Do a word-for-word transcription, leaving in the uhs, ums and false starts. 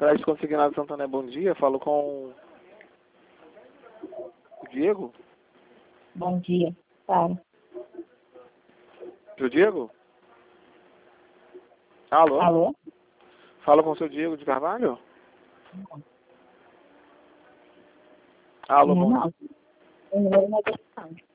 Crédito Consignado Santander, bom dia. Falo com o Diego. Bom dia. Claro. Seu Diego? Alô? Alô? Falo com o seu Diego de Carvalho? Alô, Não, bom não. O número não é questão.